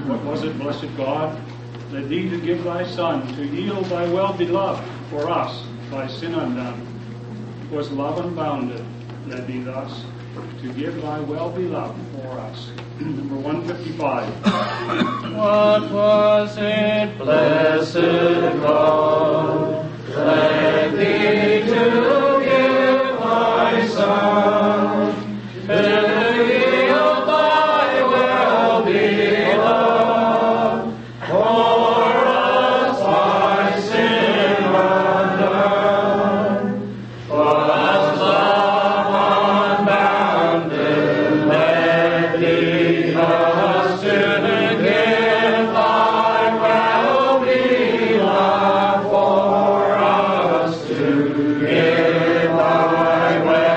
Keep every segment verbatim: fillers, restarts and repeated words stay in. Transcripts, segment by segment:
What was it, blessed God, led thee to give thy Son, to yield thy well-beloved for us, by sin undone? It was love unbounded, led thee thus, to give thy well-beloved for us. Number one fifty-five. What was it, blessed God, led thee to give thy Son, to yield thy well-beloved for us by sin undone? Was love unbounded, led thee thus to give thy well-beloved for us, to give thy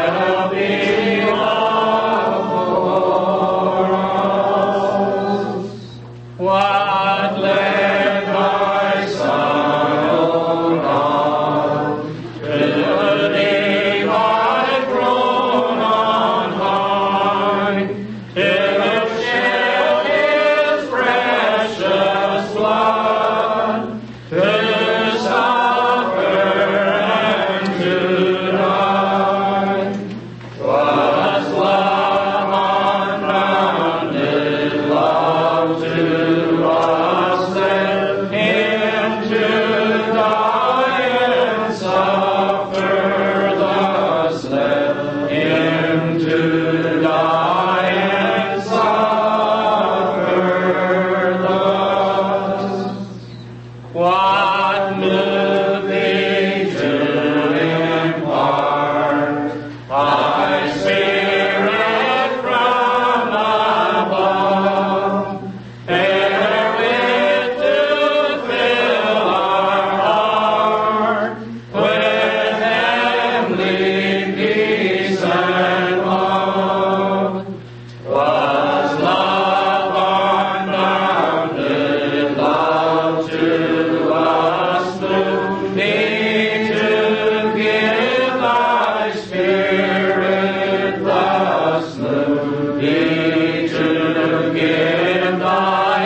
well-beloved for us. What led thy Son, O God, to leave thy throne on high, to shed his precious blood, to suffer and to die? 'Twas love unbounded, love to us, led him to die and suffer thus, led him to die and suffer thus. What moved thee to impart thy Spirit from above, therewith to fill our heart with heavenly peace and love? Was love unbounded, love to us, moved thee to give thy Spirit thus, moved thee to give thy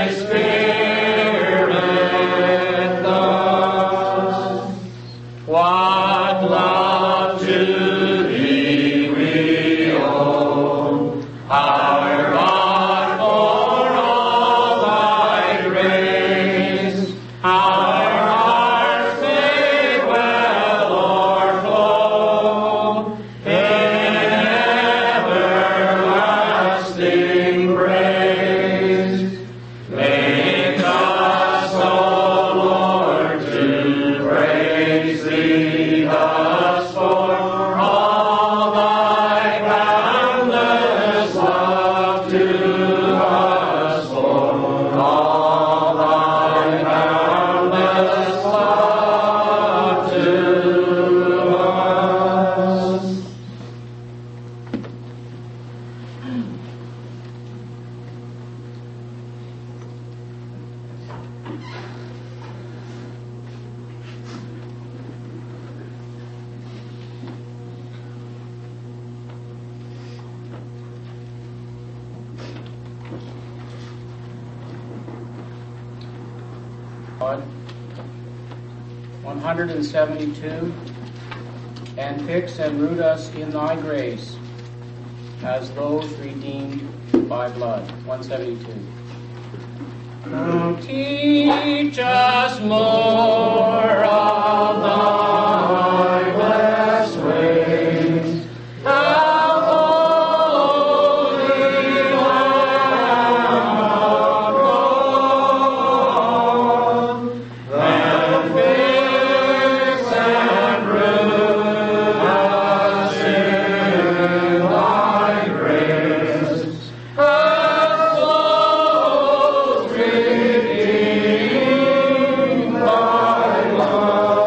Spirit thus? What love to thee we owe, our God, for all thy grace. Our hearts may well o'erflow in everlasting praise. Make us, O Lord, to praise thee thus for all thy boundless love to us, for all thy boundless love to us. God, one hundred seventy-two. And fix and root us in thy grace, as those redeemed by blood. one seventy-two. Teach us more of thy blessed ways, thou holy Lamb of God, and fix and root us in thy grace, as those redeemed by blood.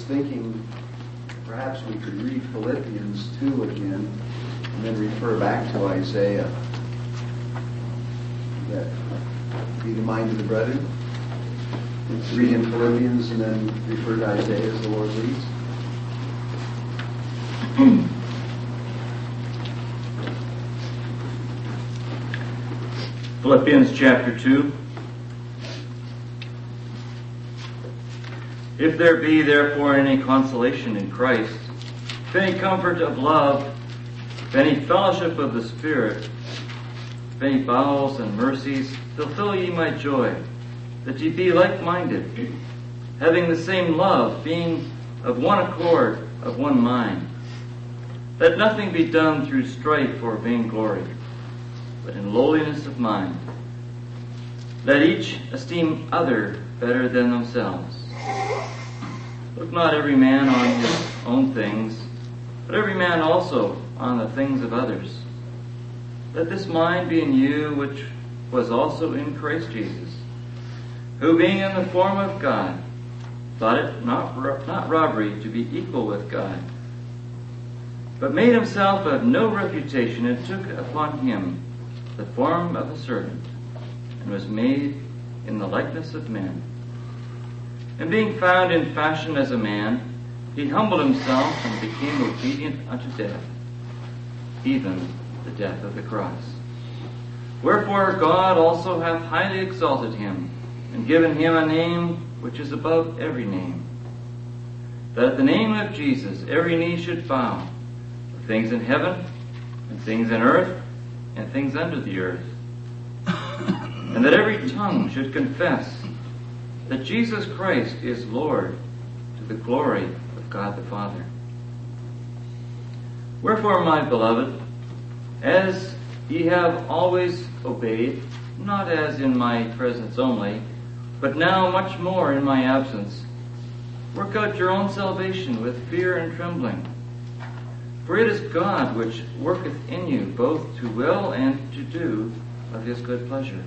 thinking perhaps we could read Philippians two again and then refer back to Isaiah. That be the mind of the brethren. Read in Philippians and then refer to Isaiah as the Lord leads. Philippians chapter two. If there be therefore any consolation in Christ, if any comfort of love, if any fellowship of the Spirit, if any bowels and mercies, fulfill ye my joy, that ye be like-minded, having the same love, being of one accord, of one mind. Let nothing be done through strife or vainglory, but in lowliness of mind. Let each esteem other better than themselves. Look not every man on his own things, but every man also on the things of others. Let this mind be in you which was also in Christ Jesus, who being in the form of God, thought it not, not robbery to be equal with God, but made himself of no reputation, and took upon him the form of a servant, and was made in the likeness of men. And being found in fashion as a man, he humbled himself and became obedient unto death, even the death of the cross. Wherefore God also hath highly exalted him, and given him a name which is above every name, that at the name of Jesus every knee should bow, of things in heaven, and things in earth, and things under the earth, and that every tongue should confess that Jesus Christ is Lord, to the glory of God the Father. Wherefore, my beloved, as ye have always obeyed, not as in my presence only, but now much more in my absence, work out your own salvation with fear and trembling. For it is God which worketh in you both to will and to do of his good pleasure.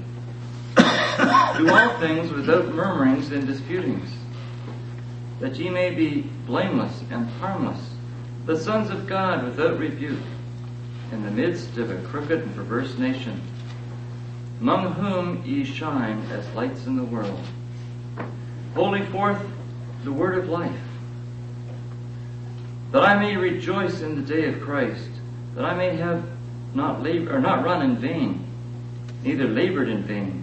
Do all things without murmurings and disputings, that ye may be blameless and harmless, the sons of God without rebuke, in the midst of a crooked and perverse nation, among whom ye shine as lights in the world, holding forth the word of life, that I may rejoice in the day of Christ, that I may have not labor, or not run in vain, neither labored in vain.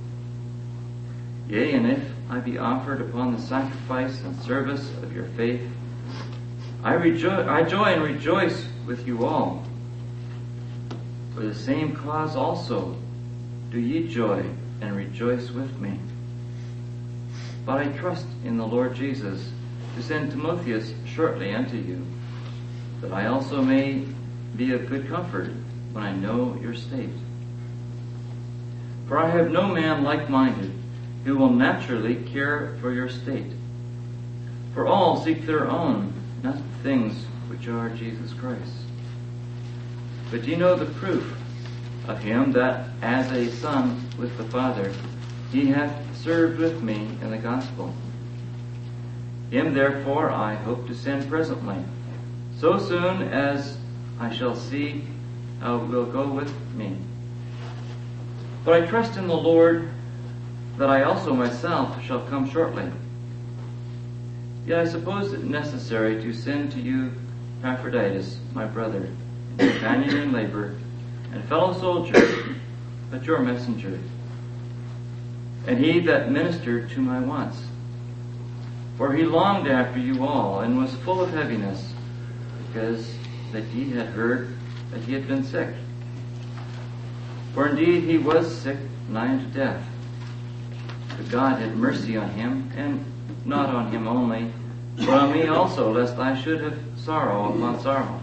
Yea, and if I be offered upon the sacrifice and service of your faith, I rejoice, I joy and rejoice with you all. For the same cause also do ye joy and rejoice with me. But I trust in the Lord Jesus to send Timotheus shortly unto you, that I also may be of good comfort when I know your state. For I have no man like-minded who will naturally care for your state. For all seek their own, not the things which are Jesus Christ. But ye know the proof of him, that as a son with the Father, he hath served with me in the gospel. Him therefore I hope to send presently, so soon as I shall see how it will go with me. But I trust in the Lord that I also myself shall come shortly. Yet I suppose it necessary to send to you Epaphroditus, my brother, and companion in labor, and fellow soldier, but your messenger, and he that ministered to my wants. For he longed after you all, and was full of heaviness, because that ye had heard that he had been sick. For indeed he was sick nigh unto death. But God had mercy on him, and not on him only, but on me also, lest I should have sorrow upon sorrow.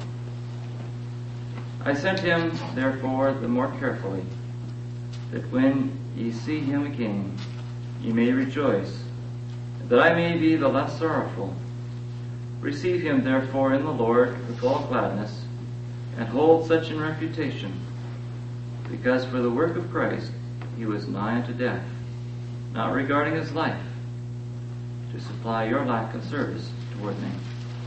I sent him, therefore, the more carefully, that when ye see him again, ye may rejoice, that I may be the less sorrowful. Receive him, therefore, in the Lord with all gladness, and hold such in reputation, because for the work of Christ he was nigh unto death, not regarding his life, to supply your lack of service Lord's name.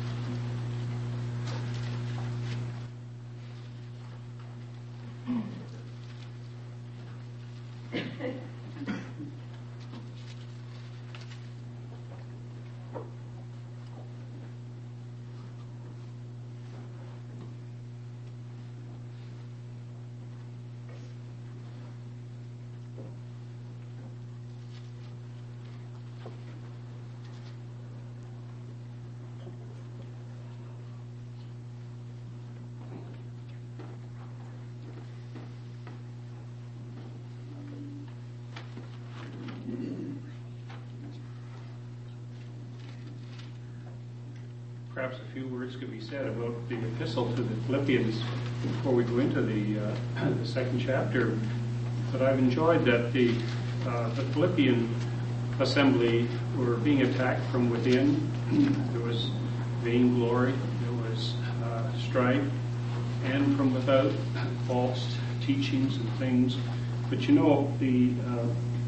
Perhaps a few words could be said about the epistle to the Philippians before we go into the, uh, the second chapter. But I've enjoyed that the, uh, the Philippian assembly were being attacked from within. There was vainglory, there was uh, strife, and from without, false teachings and things. But you know, the uh,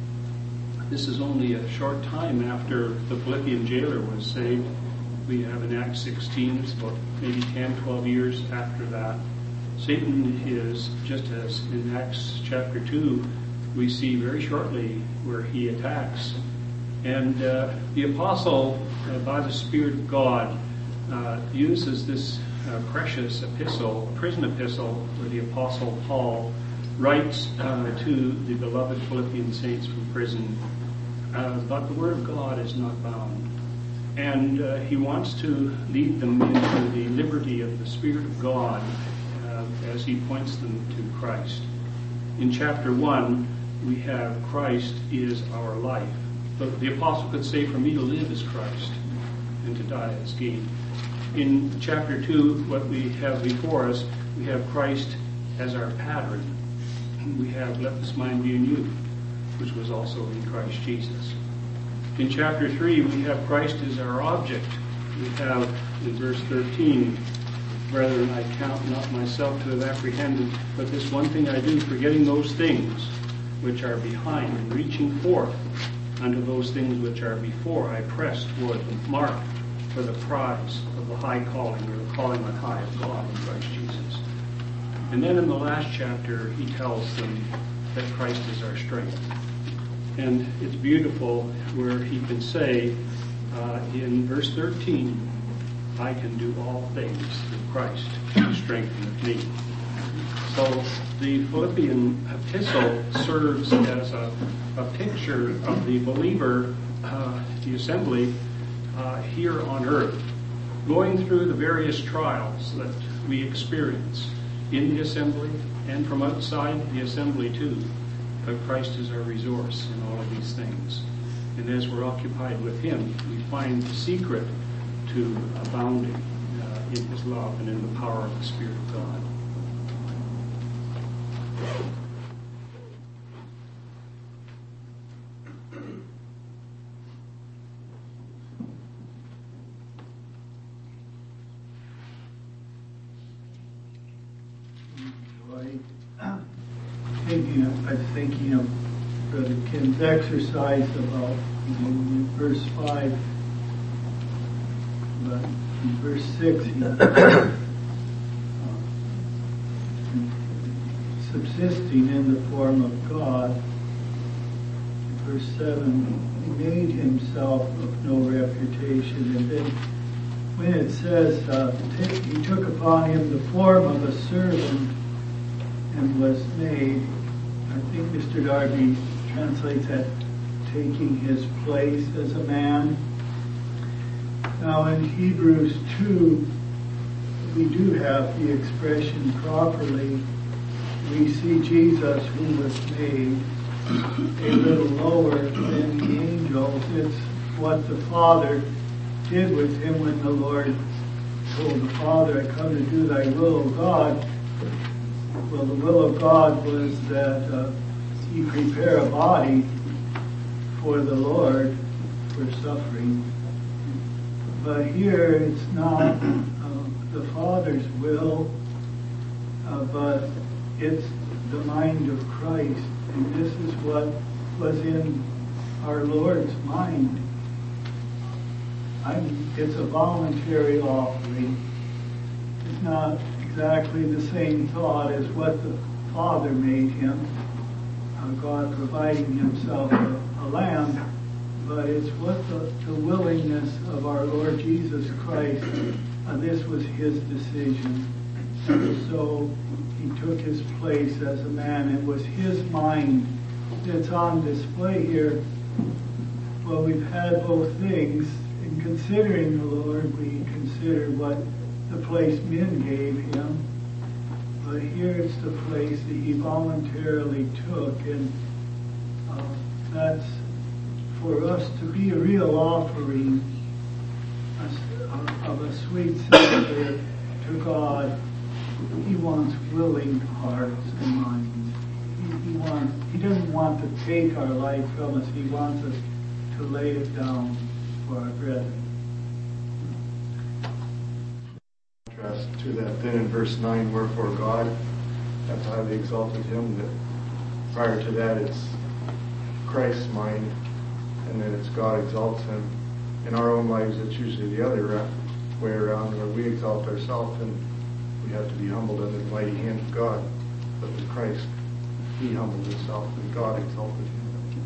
this is only a short time after the Philippian jailer was saved. We have in Acts sixteen, it's about maybe ten, twelve years after that. Satan is, just as in Acts chapter two, we see very shortly where he attacks. And uh, the apostle, uh, by the Spirit of God, uh, uses this uh, precious epistle, prison epistle, where the apostle Paul writes uh, to the beloved Philippian saints from prison. Uh, but the Word of God is not bound. And uh, he wants to lead them into the liberty of the Spirit of God uh, as he points them to Christ. In chapter one, we have Christ is our life. The, the apostle could say, for me to live is Christ, and to die is gain. In chapter two, what we have before us, we have Christ as our pattern. We have let this mind be in you, which was also in Christ Jesus. In chapter three, we have Christ as our object. We have in verse thirteen, brethren, I count not myself to have apprehended, but this one thing I do, forgetting those things which are behind, and reaching forth unto those things which are before, I press toward the mark for the prize of the high calling, or the calling on high of God in Christ Jesus. And then in the last chapter, he tells them that Christ is our strength. And it's beautiful where he can say uh, in verse thirteen, I can do all things through Christ who strengtheneth me. So the Philippian epistle serves as a, a picture of the believer, uh, the assembly uh, here on earth, going through the various trials that we experience in the assembly and from outside the assembly too. But Christ is our resource in all of these things. And as we're occupied with him, we find the secret to abounding uh, in his love and in the power of the Spirit of God. Thinking of, I'm thinking of Brother Kim's exercise about, you know, in verse five, but in verse six, he, uh, subsisting in the form of God. Verse seven, he made himself of no reputation. And then when it says, uh, take, he took upon him the form of a servant and was made, I think Mister Darby translates that taking his place as a man. Now in Hebrews two, we do have the expression properly. We see Jesus, who was made a little lower than the angels. It's what the Father did with him when the Lord told the Father, I come to do thy will, O God. Well, the will of God was that uh, he prepare a body for the Lord for suffering. But here it's not uh, the Father's will, uh, but it's the mind of Christ. And this is what was in our Lord's mind. I'm, it's a voluntary offering. It's not exactly the same thought as what the Father made him, uh, God providing himself a, a lamb, but it's what the, the willingness of our Lord Jesus Christ. Uh, this was his decision. And so he took his place as a man. It was his mind that's on display here. Well, we've had both things. In considering the Lord, we consider what the place men gave him. But here it's the place that he voluntarily took. And uh, that's for us to be a real offering of a sweet Savior to God. He wants willing hearts and minds. He, he wants. He doesn't want to take our life from us. He wants us to lay it down for our brethren. Contrast to that, then in verse nine, wherefore God hath highly exalted him. That prior to that, it's Christ's mind, and then it's God exalts him. In our own lives, it's usually the other way around, where we exalt ourselves and we have to be humbled under the mighty hand of God. But with Christ, he humbled himself and God exalted him.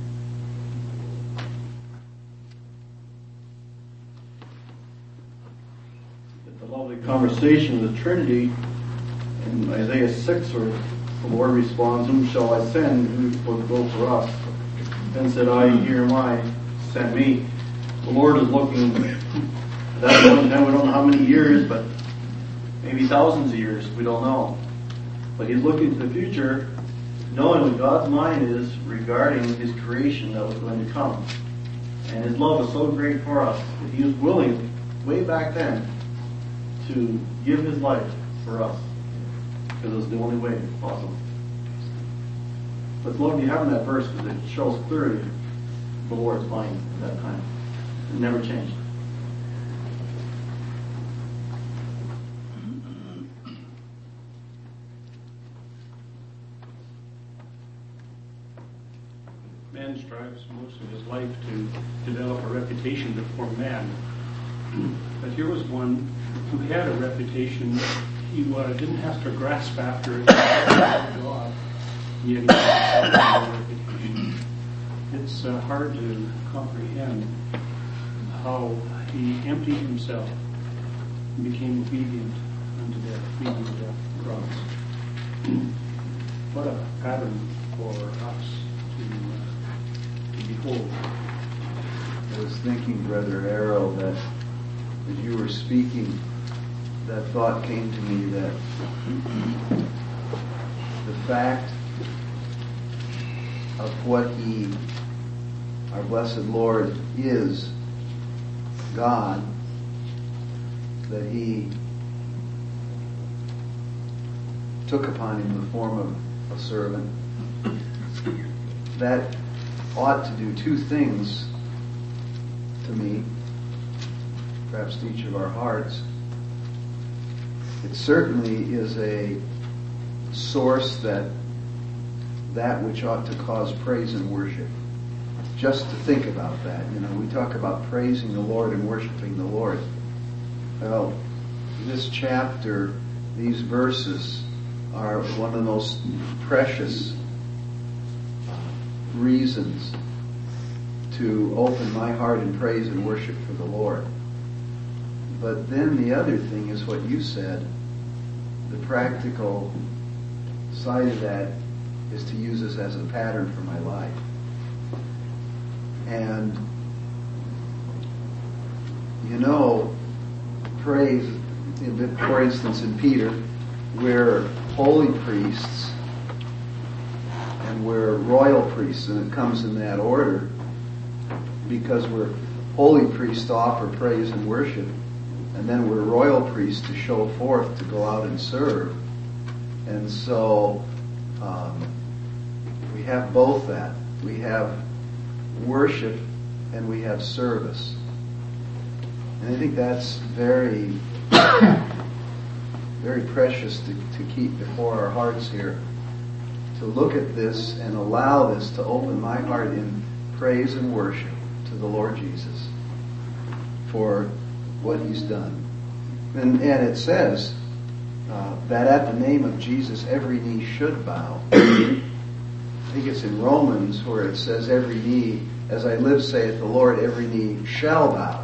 The lovely conversation of the Trinity in Isaiah six, where the Lord responds, whom shall I send? Who will go for us? Then said I, here am I, send me. The Lord is looking at that point in time. We don't know how many years, but maybe thousands of years. We don't know. But he's looking to the future, knowing what God's mind is regarding his creation that was going to come. And his love was so great for us that he was willing, way back then, to give his life for us. Because it was the only way possible. But it's lovely having that verse because it shows clearly the Lord's mind at that time. It never changed. Man strives most of his life to develop a reputation before man. But here was one who had a reputation. He uh, didn't have to grasp after it. God, yet he had a reputation. It's uh, hard to comprehend how he emptied himself and became obedient unto death, even the death of the cross. What a pattern for us to, uh, to behold. I was thinking, Brother Arrow, that as you were speaking, that thought came to me that the fact of what he, our blessed Lord, is God, that he took upon him the form of a servant, that ought to do two things to me, perhaps to each of our hearts. It certainly is a source that that which ought to cause praise and worship. Just to think about that, you know, we talk about praising the Lord and worshiping the Lord. Well, this chapter, these verses are one of the most precious reasons to open my heart in praise and worship for the Lord. But then the other thing is what you said. The practical side of that is to use this as a pattern for my life. And, you know, praise, for instance, in Peter, we're holy priests and we're royal priests, and it comes in that order because we're holy priests to offer praise and worship, and then we're royal priests to show forth, to go out and serve. And so um, we have both that. We have worship and we have service. And I think that's very, very precious to, to keep before our hearts here. To look at this and allow this to open my heart in praise and worship to the Lord Jesus. for what he's done. And, and it says uh, that at the name of Jesus every knee should bow. I think it's in Romans where it says every knee, as I live saith the Lord, every knee shall bow.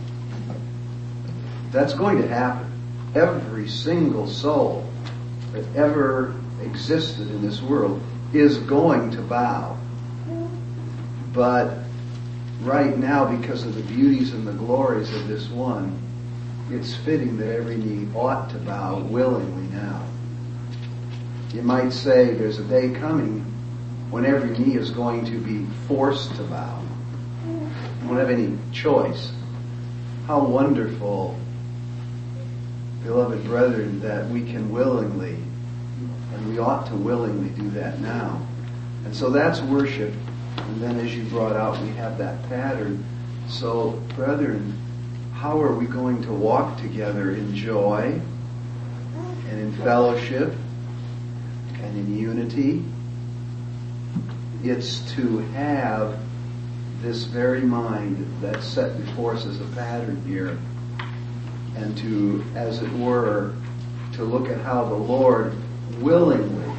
That's going to happen. Every single soul that ever existed in this world is going to bow. But right now, because of the beauties and the glories of this one, it's fitting that every knee ought to bow willingly now. You might say there's a day coming when every knee is going to be forced to bow. You won't have any choice. How wonderful, beloved brethren, that we can willingly, and we ought to willingly do that now. And so that's worship. And then as you brought out, we have that pattern. So, brethren, how are we going to walk together in joy and in fellowship and in unity? It's to have this very mind that's set before us as a pattern here, and to, as it were, to look at how the Lord willingly,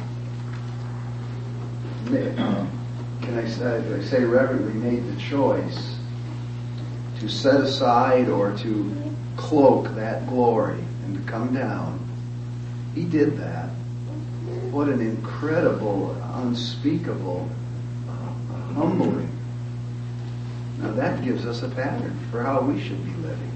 uh, can I say, can I say reverently, made the choice to set aside or to cloak that glory and to come down. He did that. What an incredible, unspeakable, uh, humbling. Now that gives us a pattern for how we should be living.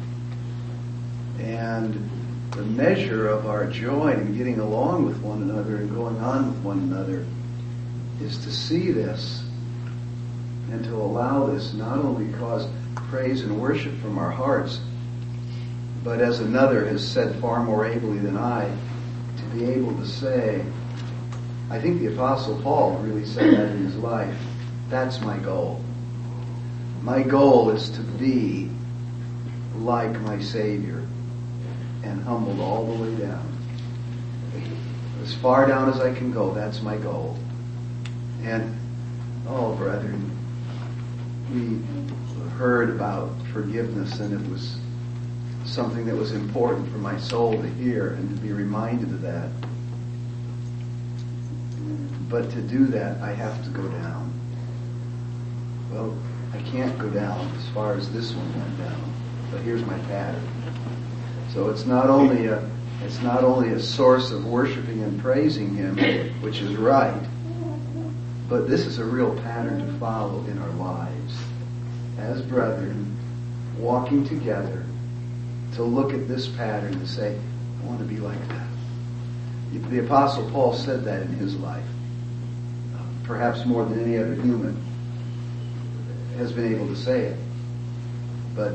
And the measure of our joy in getting along with one another and going on with one another is to see this and to allow this not only cause praise and worship from our hearts, but as another has said far more ably than I, to be able to say, I think the Apostle Paul really said that in his life, that's my goal. My goal is to be like my Savior and humbled all the way down. As far down as I can go, that's my goal. And, oh, brethren, we heard about forgiveness, and it was something that was important for my soul to hear and to be reminded of that. But to do that, I have to go down. Well, I can't go down as far as this one went down, but here's my pattern. So it's not only a it's not only a source of worshiping and praising Him, which is right, but this is a real pattern to follow in our lives as brethren, walking together, to look at this pattern and say, I want to be like that. The Apostle Paul said that in his life, perhaps more than any other human has been able to say it. But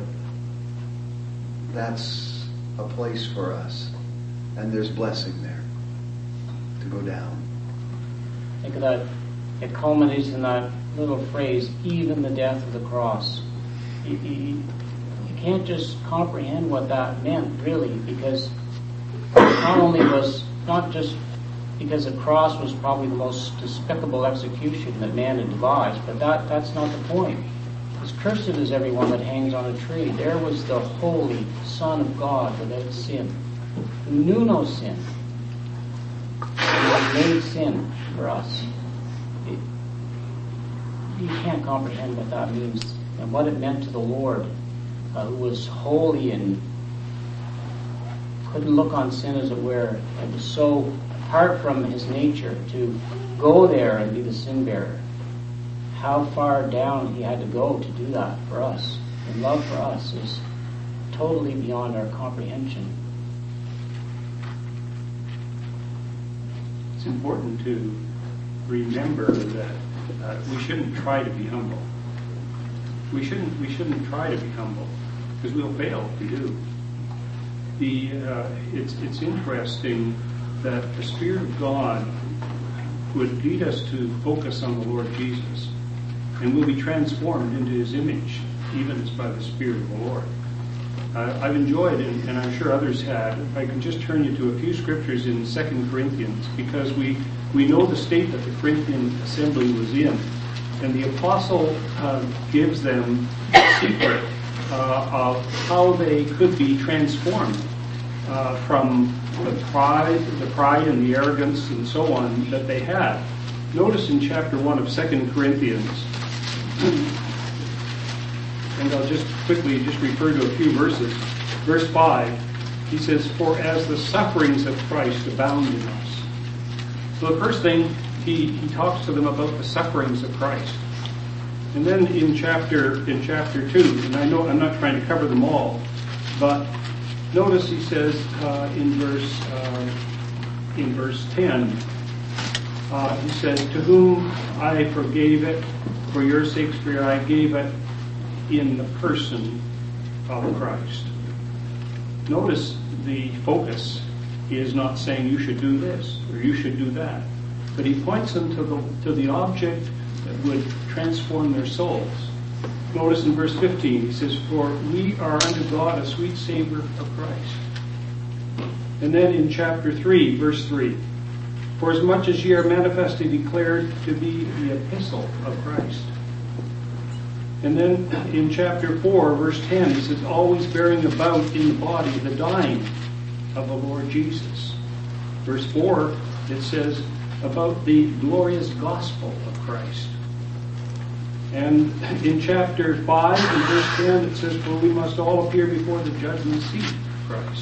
that's a place for us, and there's blessing there to go down. Think of that. It culminates in that little phrase, even the death of the cross. You, you, you can't just comprehend what that meant, really, because not only was, not just because the cross was probably the most despicable execution that man had devised, but that, that's not the point. As cursed is everyone that hangs on a tree. There was the holy Son of God without sin, who knew no sin, who was made sin for us. It, you can't comprehend what that means and what it meant to the Lord, uh, who was holy and couldn't look on sin, as it were. It was so apart from his nature to go there and be the sin bearer. How far down he had to go to do that for us, in love for us, is totally beyond our comprehension. It's important to remember that uh, we shouldn't try to be humble. We shouldn't. We shouldn't try to be humble, because we'll fail if we do. The uh, it's it's interesting that the Spirit of God would lead us to focus on the Lord Jesus, and we'll be transformed into His image, even as by the Spirit of the Lord. Uh, I've enjoyed, and, and I'm sure others had, if I could just turn you to a few scriptures in Second Corinthians, because we, we know the state that the Corinthian assembly was in, and the apostle uh, gives them a secret uh, of how they could be transformed uh, from the pride, the pride and the arrogance and so on that they had. Notice in chapter one of Second Corinthians, and I'll just quickly just refer to a few verses. Verse five, he says, "For as the sufferings of Christ abound in us." So the first thing, he, he talks to them about the sufferings of Christ. And then in chapter in chapter two, and I know I'm not trying to cover them all, but notice he says uh, in verse uh, in verse ten, uh, he says, "To whom I forgave it for your sakes, for I gave it in the person of Christ." Notice the focus is not saying you should do this or you should do that, but he points them to the to the object that would transform their souls. Notice in verse fifteen, he says, "For we are unto God a sweet savor of Christ." And then in chapter three, verse three, "For as much as ye are manifestly declared to be the epistle of Christ." And then in chapter four, verse ten, he says, "Always bearing about in the body the dying of the Lord Jesus." Verse four, it says about the glorious gospel of Christ. And in chapter five, in verse ten, it says, "For we must all appear before the judgment seat of Christ."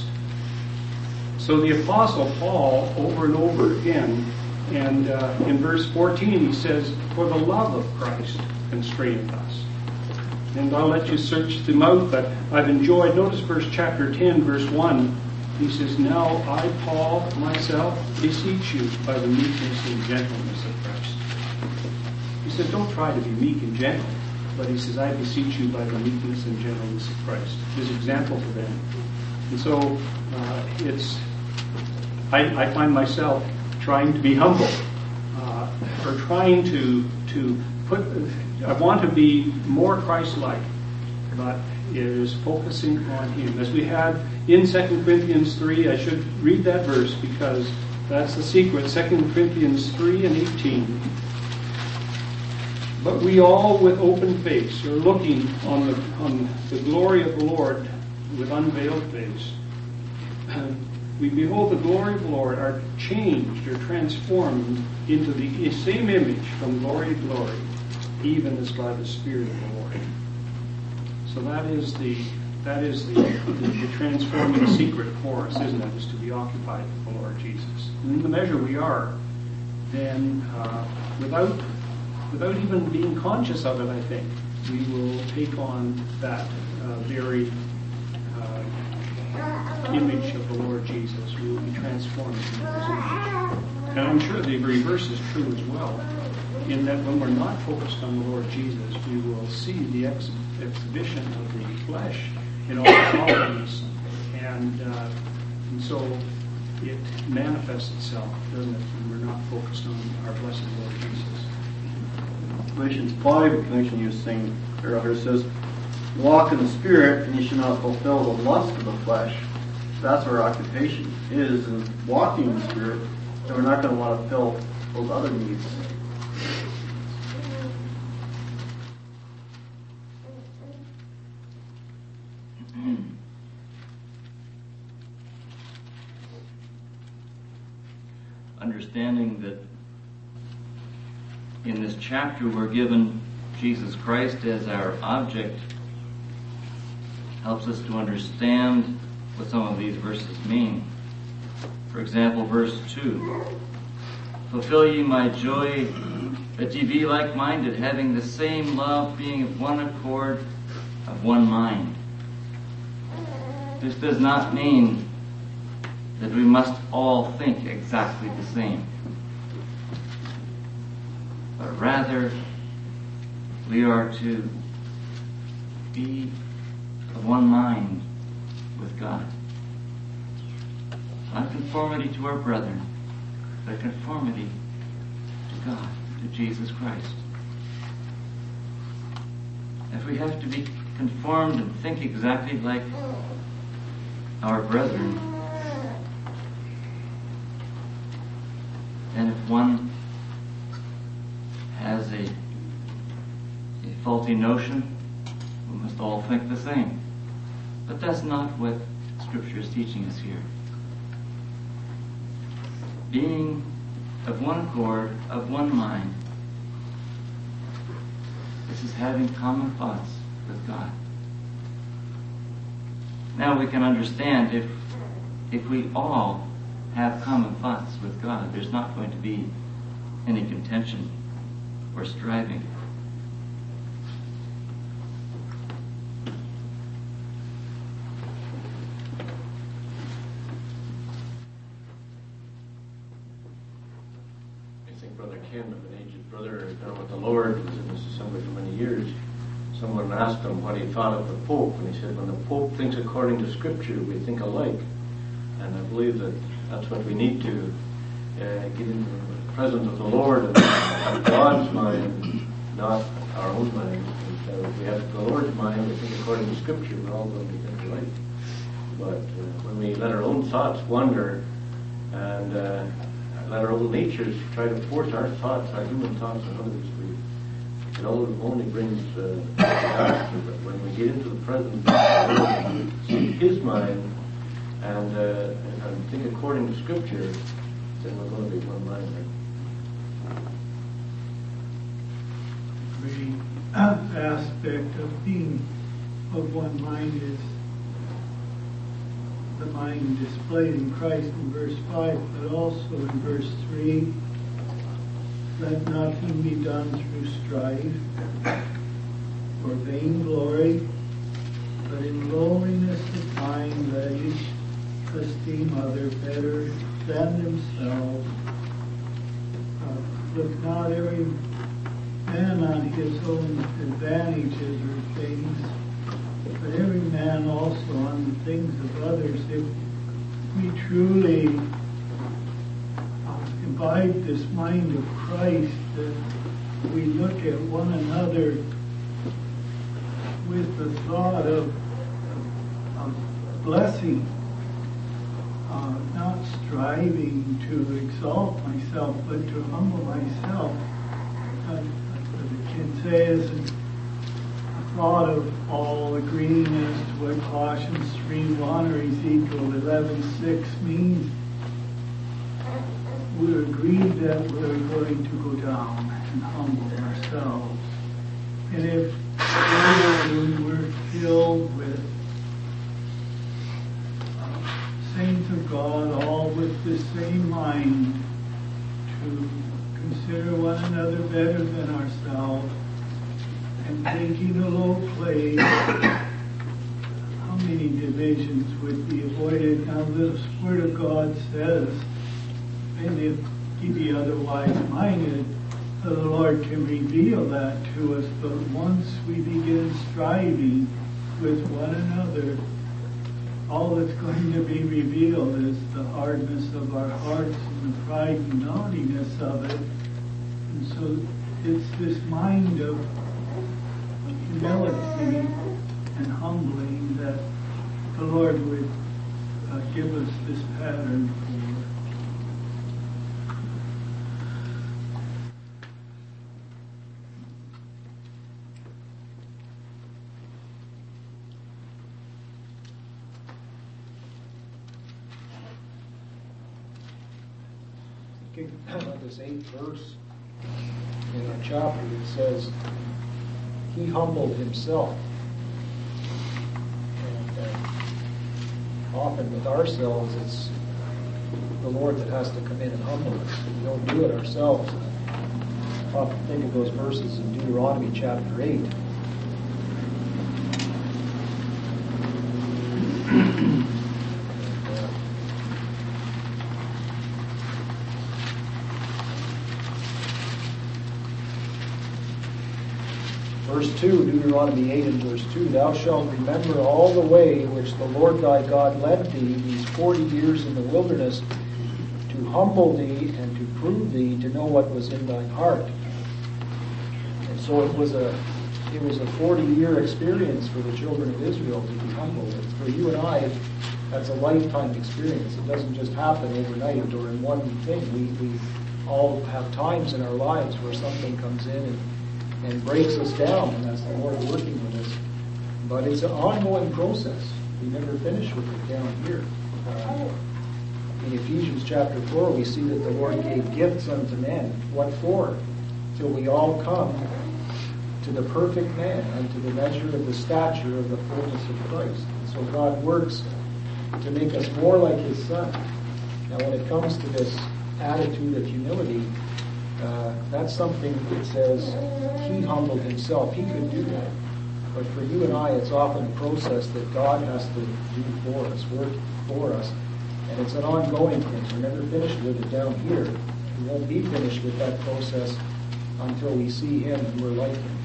So the Apostle Paul, over and over again, and uh, in verse fourteen, he says, "For the love of Christ constraineth us." And I'll let you search them out, but I've enjoyed, notice verse chapter ten, verse one, he says, "Now I, Paul, myself, beseech you by the meekness and gentleness of Christ." He says, don't try to be meek and gentle, but he says, "I beseech you by the meekness and gentleness of Christ." His example to them. And so uh, it's, I, I find myself trying to be humble, uh, or trying to to put, I want to be more Christ-like, but it is focusing on Him. As we had in Second Corinthians three, I should read that verse because that's the secret. Second Corinthians three and eighteen. "But we all with open face are looking on the, on the glory of the Lord with unveiled face. We behold the glory of the Lord, are changed or transformed into the same image from glory to glory, even as by the Spirit of the Lord." So that is the that is the, the, the transforming secret for us, isn't it? Is to be occupied with the Lord Jesus. And in the measure we are, then uh, without without even being conscious of it, I think we will take on that uh, very uh, image of the Lord Jesus. We will be transformed into His image. And I'm sure the reverse is true as well, in that when we're not focused on the Lord Jesus, we will see the ex- exhibition of the flesh in all its qualities, and, uh, and so it manifests itself, doesn't it, when we're not focused on our blessed Lord Jesus. Galatians five, in connection you were saying earlier, says, "Walk in the Spirit, and you shall not fulfill the lust of the flesh." That's where our occupation is, in walking in the Spirit, and we're not going to want to fill those other needs. Understanding that in this chapter we're given Jesus Christ as our object helps us to understand what some of these verses mean. For example, verse two, "Fulfill ye my joy, that ye be like-minded, having the same love, being of one accord, of one mind." This does not mean that we must all think exactly the same, but rather we are to be of one mind with God. Not conformity to our brethren, but conformity to God, to Jesus Christ. If we have to be conformed and think exactly like our brethren, then if one has a, a faulty notion, we must all think the same. But that's not what Scripture is teaching us here. Being of one accord, of one mind, this is having common thoughts with God. Now we can understand if if we all have common thoughts with God, there's not going to be any contention or striving. I think Brother Ken, of an aged brother down with the Lord, was in this assembly for many years. Someone asked him what he thought of the Pope, and he said, when the Pope thinks according to Scripture, we think alike. And I believe that that's what we need to uh, get into the presence of the Lord and have God's mind, not our own mind. And, uh, if we have the Lord's mind, we think according to Scripture, we're all going to be think alike. But uh, when we let our own thoughts wander and uh, let our own natures try to force our thoughts, our human thoughts on others, we, it only brings uh, disaster. But when we get into the presence of the Lord and see His mind, and, uh, and think according to Scripture, then we're going to be one mind. The great aspect of being of one mind is the mind displayed in Christ in verse five, but also in verse three. Let nothing be done through strife or vainglory, but in lowliness of mind let each esteem other better than themselves. Uh, look not every man on his own advantages or things, but every man also on the things of others. If we truly uh, imbibe this mind of Christ, that we look at one another with the thought of, of blessing, Uh, not striving to exalt myself, but to humble myself. Uh, as the kid says, and the thought of all agreeing as to what Colossians three one or Ezekiel eleven six means. We're agreed that we're going to go down and humble ourselves. And if we're filled with saints of God, all with the same mind, to consider one another better than ourselves, and thinking a low place, how many divisions would be avoided? Now this Word of God says, and if ye be otherwise minded, the Lord can reveal that to us, but once we begin striving with one another, all that's going to be revealed is the hardness of our hearts and the pride and naughtiness of it. And so it's this mind of humility and humbling that the Lord would uh, give us this pattern for. This eighth verse in our chapter, it says, He humbled Himself. And uh, often with ourselves, it's the Lord that has to come in and humble us. We don't do it ourselves. I often think of those verses in Deuteronomy chapter eight. Verse two, Deuteronomy eight and verse two, Thou shalt remember all the way which the Lord thy God led thee these forty years in the wilderness, to humble thee and to prove thee, to know what was in thine heart. And so it was a it was a forty-year experience for the children of Israel to be humbled. And for you and I, that's a lifetime experience. It doesn't just happen overnight or in one thing. We, we all have times in our lives where something comes in and and breaks us down, and that's the Lord working with us. But it's an ongoing process. We never finish with it down here. Uh, in Ephesians chapter four, we see that the Lord gave gifts unto men. What for? Till we all come to the perfect man, unto the measure of the stature of the fullness of Christ. And so God works to make us more like His Son. Now when it comes to this attitude of humility, uh, that's something that says He humbled Himself. He could do that. But for you and I, it's often a process that God has to do for us, work for us. And it's an ongoing thing. We're never finished with it down here. We won't be finished with that process until we see Him and we're like Him.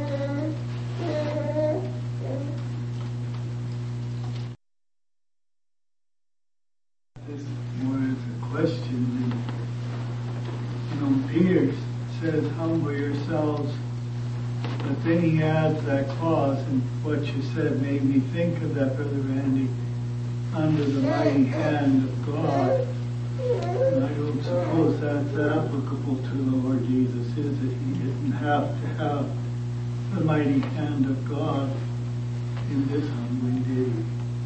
This more as a question. You know, Peter says, humble yourselves. But then he adds that clause, and what you said made me think of that, Brother Randy, under the mighty hand of God. And I don't suppose that's applicable to the Lord Jesus, is it? He didn't have to have the mighty hand of God in this humbling day.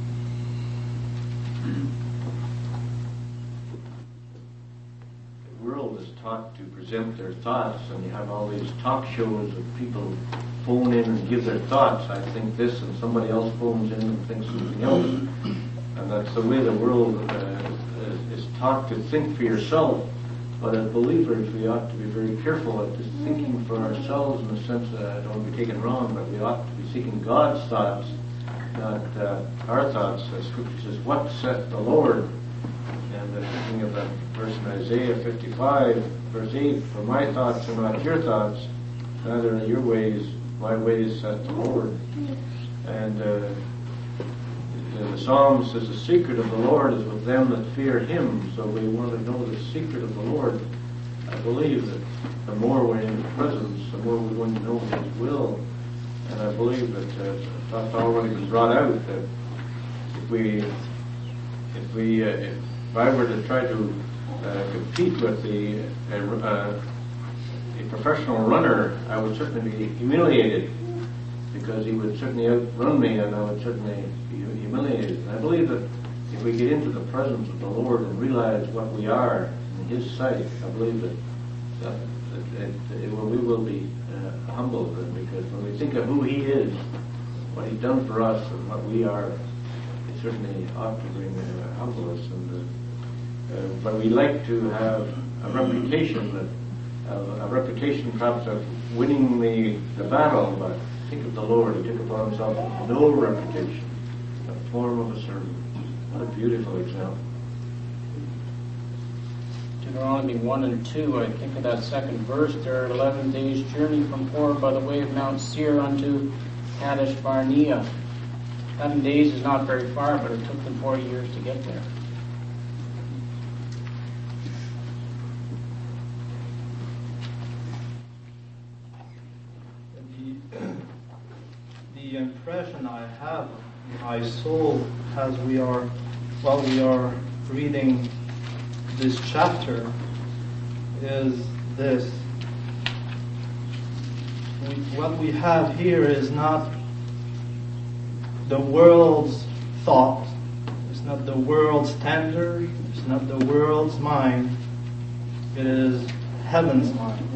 The world is taught to present their thoughts, and you have all these talk shows of people phone in and give their thoughts. I think this, and somebody else phones in and thinks something else. And that's the way the world uh, is, is taught to think for yourself. But as believers, we ought to be very careful at just thinking for ourselves, in the sense that I don't want to be taken wrong, but we ought to be seeking God's thoughts, not uh, our thoughts. As Scripture says, what saith the Lord? And uh, thinking of that verse in Isaiah fifty-five, verse eight, for my thoughts are not your thoughts, neither are your ways my ways, saith the Lord. And uh, the Psalm says, the secret of the Lord is with them that fear Him. So we want to know the secret of the Lord. I believe that the more we're in His presence, the more we're going to know His will. And I believe that uh, that's already been brought out, that if we, if we, uh, if I were to try to uh, compete with the uh, uh, a professional runner, I would certainly be humiliated, because he would certainly outrun me, and I would certainly be humiliated. And I believe that if we get into the presence of the Lord and realize what we are in His sight, I believe that, that, that, that it will, we will be uh, humbled, because when we think of who He is, what He's done for us, and what we are, it certainly ought to bring uh, humble us. And uh, uh, but we like to have a reputation that. Uh, a reputation perhaps of winning the, the battle, but think of the Lord. He took upon Himself no reputation, the form of a servant. What a beautiful example. Deuteronomy one and two, I think of that second verse there, eleven days journey from Horeb by the way of Mount Seir unto Kadesh Barnea. Eleven days is not very far, but it took them forty years to get there. The impression I have in my soul as we are, while we are reading this chapter, is this. We, what we have here is not the world's thought, it's not the world's standard, it's not the world's mind, it is heaven's mind.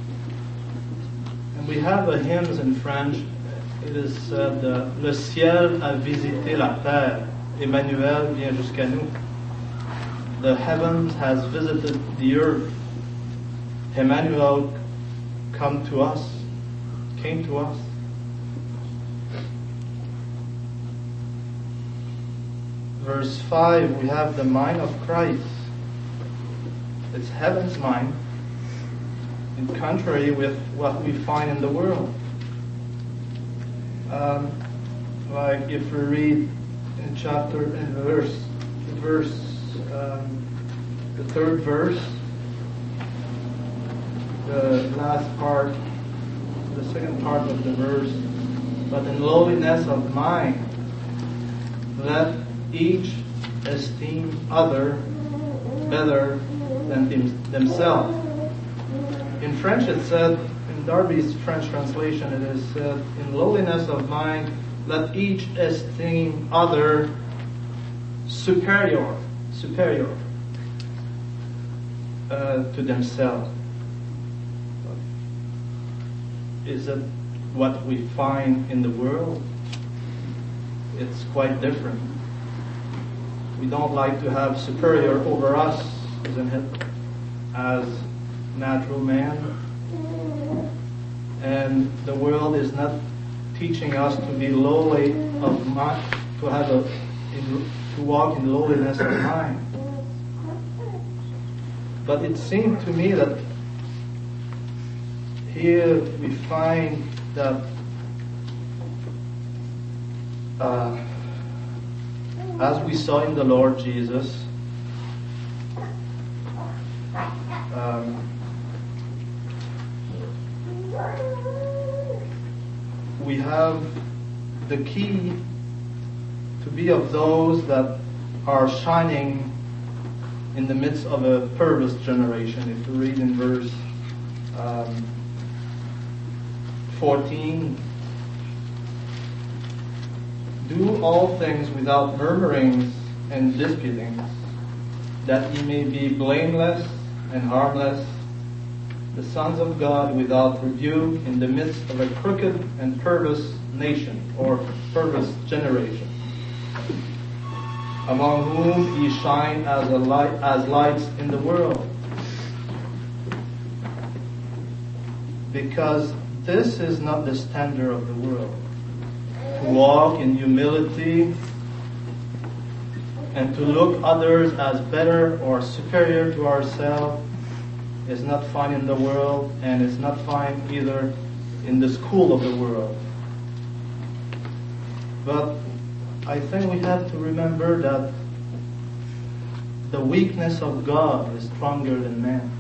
And we have a hymn in French. It is said, uh, Le ciel a visité la terre, Emmanuel vient jusqu'à nous. The heavens has visited the earth. Emmanuel come to us, came to us. Verse five, we have the mind of Christ. It's heaven's mind, in contrary with what we find in the world. Um, like if we read in chapter, in verse, verse, um, the third verse, the last part, the second part of the verse, but in lowliness of mind, let each esteem other better than them, themselves. In French it said, in Darby's French translation, it is said, in lowliness of mind, let each esteem other superior, superior uh, to themselves. Is it what we find in the world? It's quite different. We don't like to have superior over us, isn't it? As natural man. And the world is not teaching us to be lowly of mind, to have a, in, to walk in lowliness of mind. But it seemed to me that here we find that uh, as we saw in the Lord Jesus, um, we have the key to be of those that are shining in the midst of a perverse generation. If you read in verse um, fourteen, do all things without murmurings and disputings, that ye may be blameless and harmless, the sons of God without rebuke in the midst of a crooked and perverse nation, or perverse generation, among whom ye shine as a light, as lights in the world. Because this is not the standard of the world. To walk in humility and to look others as better or superior to ourselves is not found in the world, and is not found either in the school of the world. But I think we have to remember that the weakness of God is stronger than man.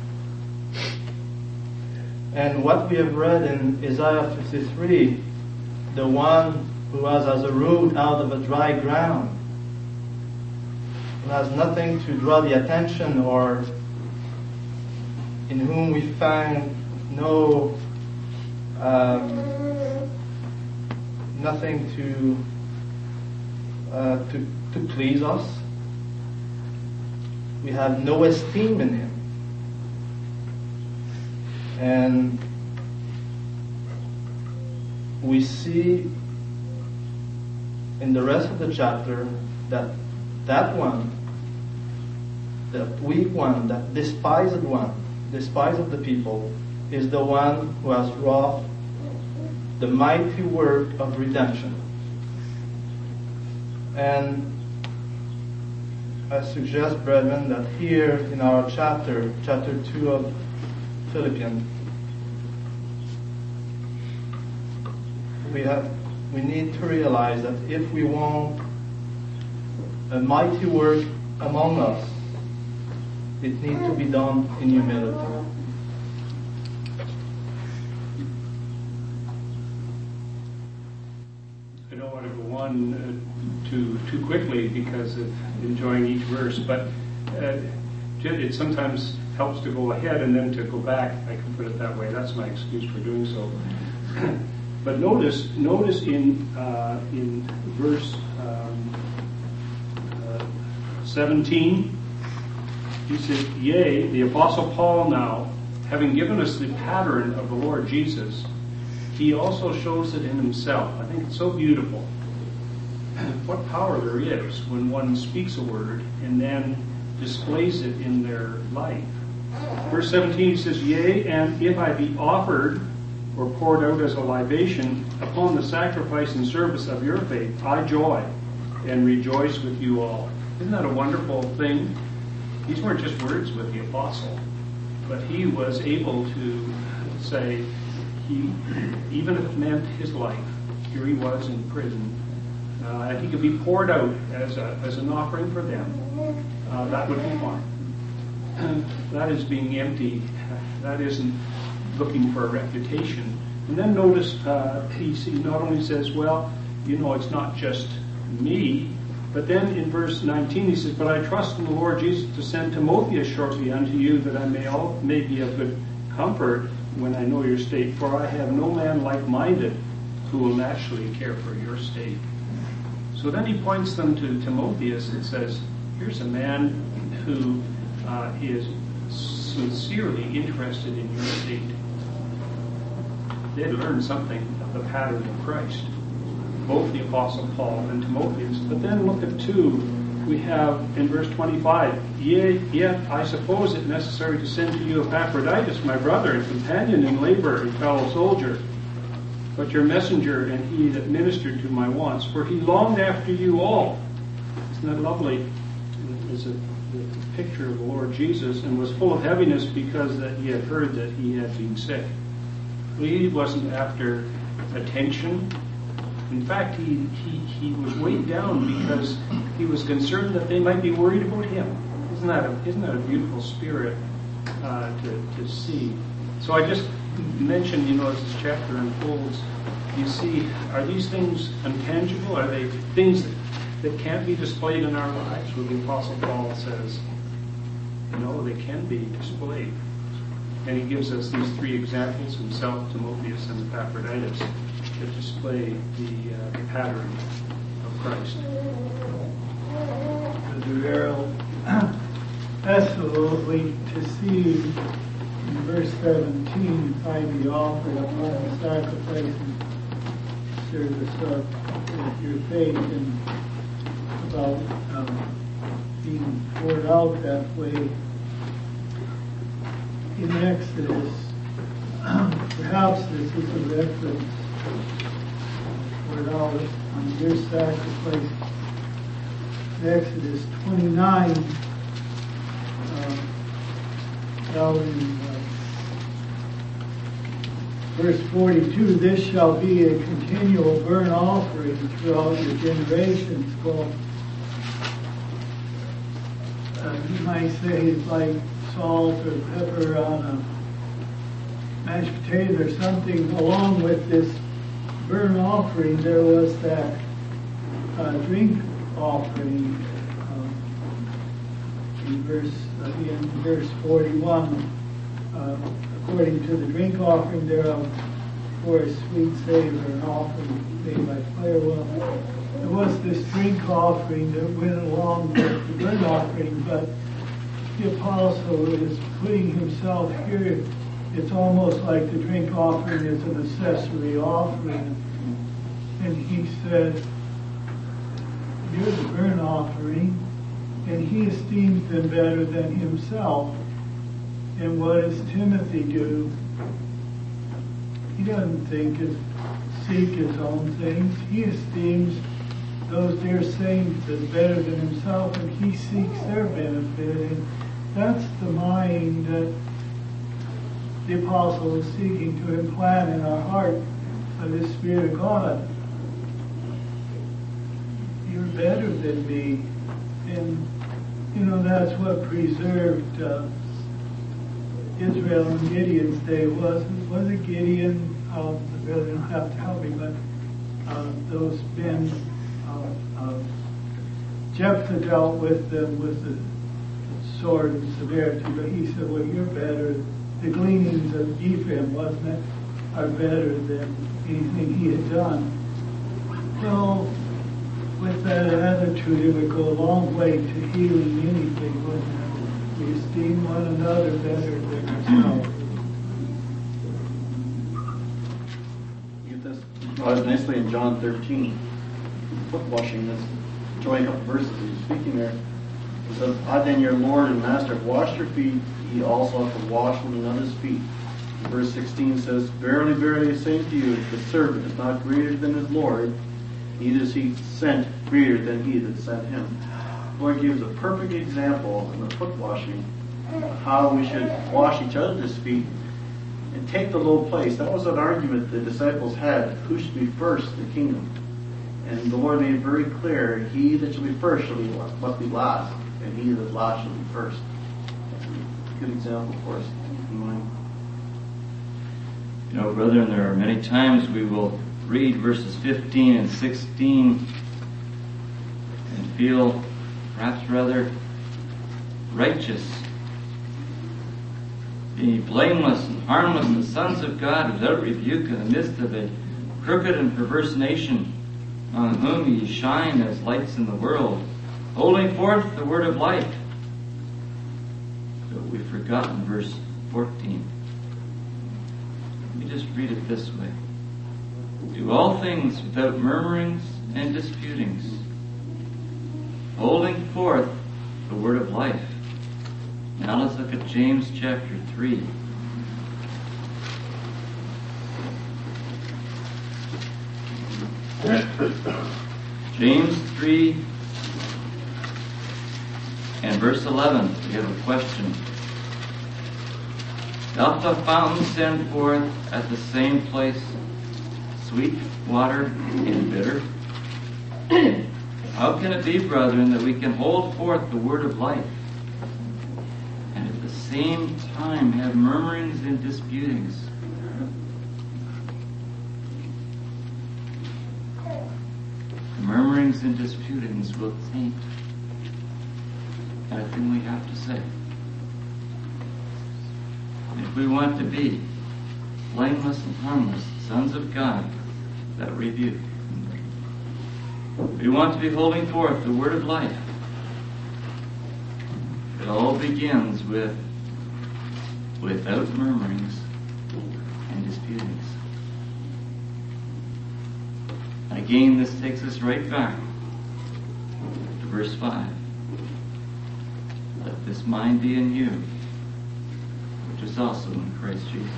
And what we have read in Isaiah fifty-three, the one who was as a root out of a dry ground, who has nothing to draw the attention, or in whom we find no um, nothing to uh, to to please us. We have no esteem in him, and we see in the rest of the chapter that that one, that weak one, that despised one, despised of the people, is the one who has wrought the mighty work of redemption. And I suggest, brethren, that here in our chapter, chapter two of Philippians, we have we need to realize that if we want a mighty work among us, it needs to be done in humility. I don't want to go on uh, too too quickly because of enjoying each verse, but uh, it sometimes helps to go ahead and then to go back. I can put it that way. That's my excuse for doing so. But notice, notice in uh, in verse um, uh, seventeen, he says, "Yea, the Apostle Paul now, having given us the pattern of the Lord Jesus, he also shows it in himself." I think it's so beautiful. What power there is when one speaks a word and then displays it in their life. Verse seventeen says, "Yea, and if I be offered or poured out as a libation upon the sacrifice and service of your faith, I joy and rejoice with you all." Isn't that a wonderful thing? These weren't just words with the apostle, but he was able to say, he, even if it meant his life, here he was in prison, uh, and he could be poured out as a, as an offering for them. Uh, that would be fine. That is being empty. That isn't looking for a reputation. And then notice uh, he, he not only says, well, you know, it's not just me, but then in verse nineteen he says, "But I trust in the Lord Jesus to send Timotheus shortly unto you, that I may all may be of good comfort when I know your state. For I have no man like-minded who will naturally care for your state. So then he points them to Timotheus and says, here's a man who uh, is sincerely interested in your state. They had learned something of the pattern of Christ, both the Apostle Paul and Timotheus. But then look at two. We have in verse twenty-five, Yea, yet I suppose it necessary to send to you Epaphroditus, my brother and companion in labor and fellow soldier, but your messenger and he that ministered to my wants, for he longed after you all. Isn't that lovely? It's a, a picture of the Lord Jesus, and was full of heaviness because that he had heard that he had been sick. He wasn't after attention. In fact, he, he, he was weighed down because he was concerned that they might be worried about him. Isn't that a, isn't that a beautiful spirit uh, to, to see? So I just mentioned, you know, as this chapter unfolds, you see, are these things intangible? Are they things that, that can't be displayed in our lives? Well, the Apostle Paul says, no, they can be displayed. And he gives us these three examples, himself, Timotheus, and Epaphroditus, that display the, uh, the pattern of Christ. Brother Errol, absolutely to see in verse seventeen, if I be offered upon the sacrifice and stir this up with your faith, and about um, being poured out that way. In Exodus, perhaps this is a reference poured out on your sacrifice. In Exodus twenty-nine, uh, down in uh, verse forty-two, this shall be a continual burnt offering throughout your generations. Well, uh, you might say it's like salt or pepper on a mashed potato or something. Along with this burnt offering, there was that uh, drink offering um, in verse uh, in verse forty-one. Uh, according to the drink offering thereof, for a sweet savor, an offering made by fire. Well, there was this drink offering that went along with the burnt offering, but the apostle is putting himself here. It's almost like the drink offering is an accessory offering. And he said, you're the burnt offering, and he esteems them better than himself. And what does Timothy do? He doesn't think his, seek his own things. He esteems those dear saints as better than himself, and he seeks their benefit. And that's the mind that the apostle is seeking to implant in our heart by the Spirit of God. You're better than me. And, you know, that's what preserved uh, Israel in Gideon's day. Was, was it Gideon? Uh, the brother don't have to help me, but uh, those men, uh, uh, Jephthah dealt with them with the sword and severity, but he said, well, you're better. The gleanings of Ephraim, wasn't it, are better than anything he had done. Well, with that attitude, it would go a long way to healing anything, wouldn't it? We esteem one another better than ourselves. You get this uh, nicely in John thirteen. Foot washing, this joining up verses he's speaking there. It says, I then your Lord and Master have washed your feet, ye also have to wash one another's feet. And verse sixteen says, Verily, verily, I say to you, the servant is not greater than his Lord, neither is he sent greater than he that sent him. The Lord gives a perfect example in the foot washing of how we should wash each other's feet and take the low place. That was an argument the disciples had, who should be first in the kingdom. And the Lord made it very clear, he that shall be first shall be must be last, and he that is last shall be first. That's a good example for us in mind. You know, brethren, there are many times we will read verses fifteen and sixteen and feel perhaps rather righteous. Be blameless and harmless, the sons of God without rebuke in the midst of a crooked and perverse nation, on whom ye shine as lights in the world, holding forth the word of life. But we've forgotten verse fourteen. Let me just read it this way. Do all things without murmurings and disputings, holding forth the word of life. Now let's look at James chapter three. James three and verse eleven, we have a question. Doth the fountain send forth at the same place sweet water and bitter? How can it be, brethren, that we can hold forth the word of life, and at the same time have murmurings and disputings? Murmurings and disputings will taint everything we have to say. If we want to be blameless and harmless sons of God, that rebuke. We want to be holding forth the word of life. It all begins with without murmurings and disputings. Again, this takes us right back to verse five. Let this mind be in you, which is also in Christ Jesus.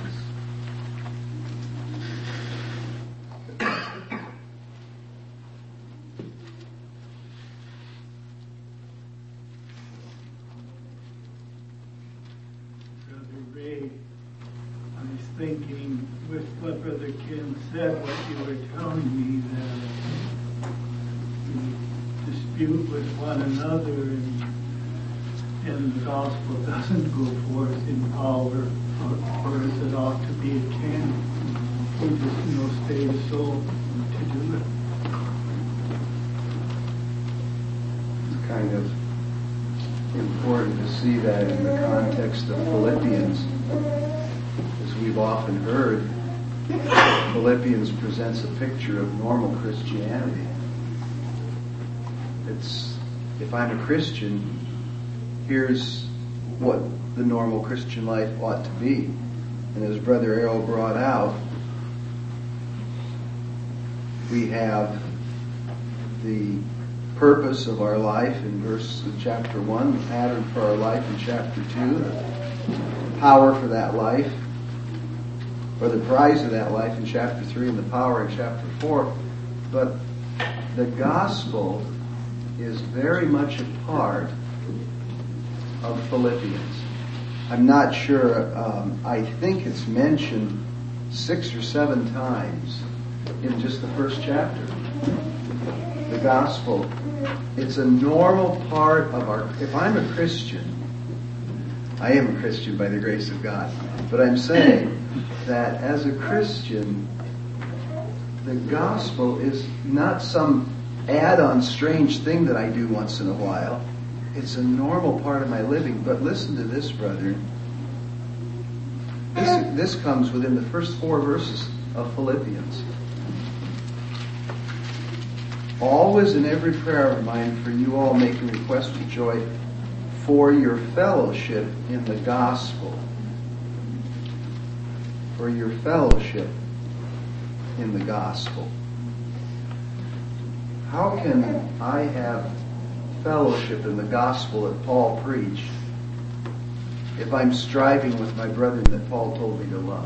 Brother Ray, I was thinking with what Brother Ken said, what you were telling me, that we dispute with one another and, and the gospel doesn't go forth in power, or, or as it ought to be, it can. We just, you know, stay so to do it. It's kind of important to see that in the context of Philippians. As we've often heard, Philippians presents a picture of normal Christianity. It's, if I'm a Christian, here's what the normal Christian life ought to be. And as Brother Errol brought out, we have the purpose of our life in verse in chapter one, the pattern for our life in chapter two, the power for that life, or the prize of that life in chapter three, and the power in chapter four. But the gospel is very much a part of Philippians. I'm not sure, um, I think it's mentioned six or seven times in just the first chapter. The gospel, it's a normal part of our, if I'm a Christian, I am a Christian by the grace of God, but I'm saying that as a Christian, the gospel is not some add-on strange thing that I do once in a while. It's a normal part of my living. But listen to this, brethren. This, this comes within the first four verses of Philippians. Always in every prayer of mine for you all making request with joy for your fellowship in the gospel. For your fellowship in the gospel. How can I have fellowship in the gospel that Paul preached if I'm striving with my brethren that Paul told me to love?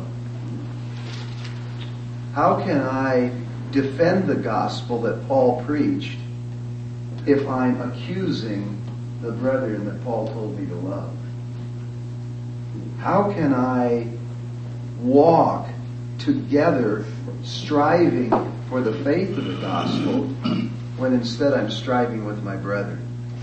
How can I defend the gospel that Paul preached if I'm accusing the brethren that Paul told me to love? How can I walk together striving for the faith of the gospel when instead I'm striving with my brethren?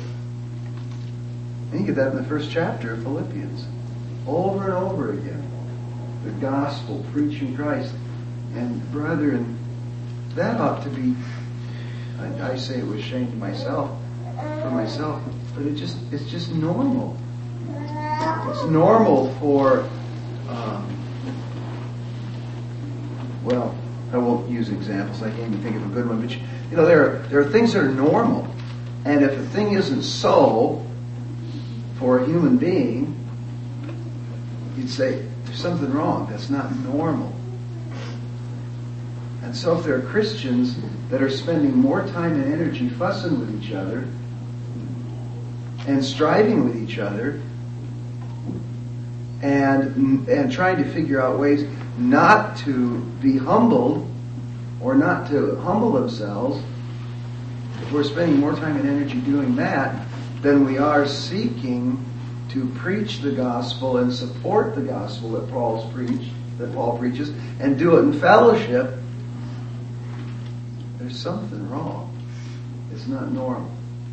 And you get that in the first chapter of Philippians. Over and over again. The gospel, preaching Christ. And brethren, that ought to be, I, I say it with shame to myself, for myself, but it just it's just normal. It's normal for, um, well, I won't won't use examples. I can't even think of a good one. But, you, you know, there are, there are things that are normal. And if a thing isn't so for a human being, you'd say, there's something wrong. That's not normal. And so if there are Christians that are spending more time and energy fussing with each other and striving with each other and and trying to figure out ways not to be humbled or not to humble themselves, if we're spending more time and energy doing that than we are seeking to preach the gospel and support the gospel that Paul's preached, that Paul preaches, and do it in fellowship, there's something wrong. It's not normal.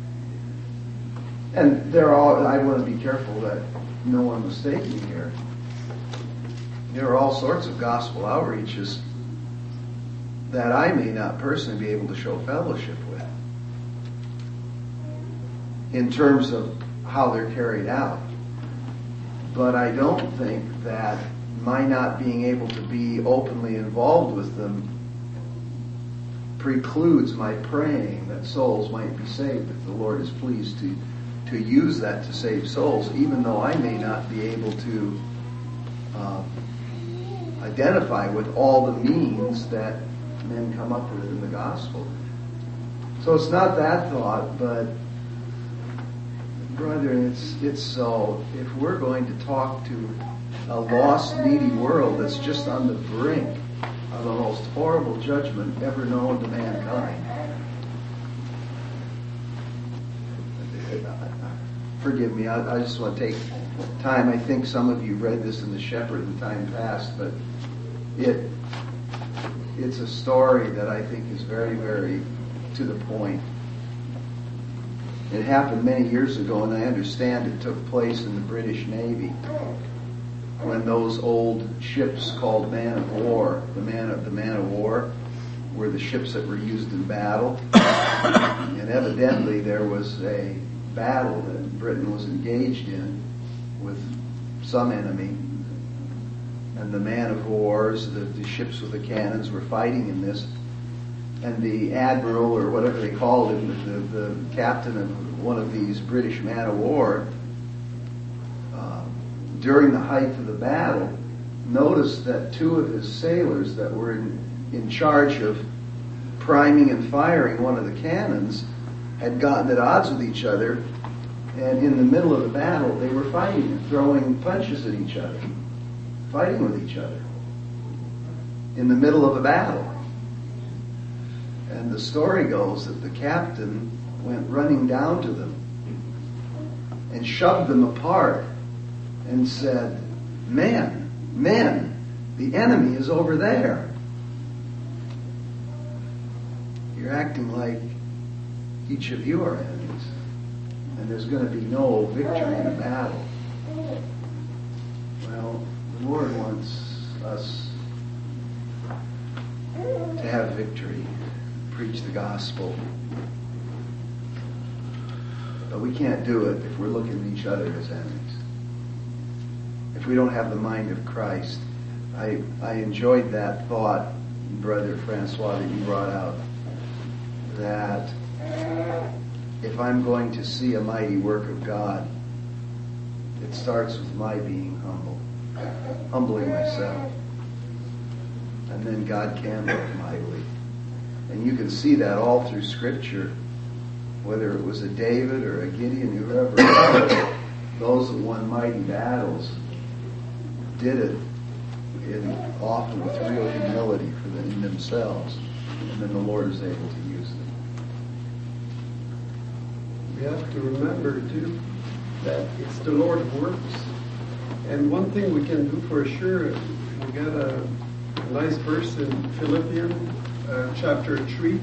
And there are, I want to be careful that no one mistake me here. There are all sorts of gospel outreaches that I may not personally be able to show fellowship with in terms of how they're carried out. But I don't think that my not being able to be openly involved with them precludes my praying that souls might be saved if the Lord is pleased to to use that to save souls, even though I may not be able to uh, identify with all the means that men come up with in the gospel. So it's not that thought, but brethren, it's it's so, if we're going to talk to a lost, needy world that's just on the brink of the most horrible judgment ever known to mankind, forgive me, I, I just want to take time. I think some of you read this in The Shepherd in time past, but it it's a story that I think is very, very to the point. It happened many years ago, and I understand it took place in the British Navy when those old ships called man of war, the man of the man of war, were the ships that were used in battle. And evidently there was a battle that Britain was engaged in with some enemy, and the man of wars, the, the ships with the cannons, were fighting in this. And the admiral, or whatever they called him, the, the, the captain of one of these British man of war, uh, during the height of the battle, noticed that two of his sailors that were in, in charge of priming and firing one of the cannons had gotten at odds with each other, and in the middle of the battle they were fighting and throwing punches at each other, fighting with each other in the middle of a battle. And the story goes that the captain went running down to them and shoved them apart and said, "Men, men, the enemy is over there. You're acting like each of you are enemies, and there's going to be no victory in the battle." Well, the Lord wants us to have victory, preach the gospel. But we can't do it if we're looking at each other as enemies. If we don't have the mind of Christ. I I enjoyed that thought, Brother Francois, that you brought out, that if I'm going to see a mighty work of God, it starts with my being humble, humbling myself. And then God can work mightily. And you can see that all through Scripture, whether it was a David or a Gideon, whoever, those that won mighty battles did it in, often with real humility for them, in themselves, and then the Lord is able to use them. We have to remember, too, that it's the Lord who works. And one thing we can do for sure, we got a nice verse in Philippians uh, chapter three,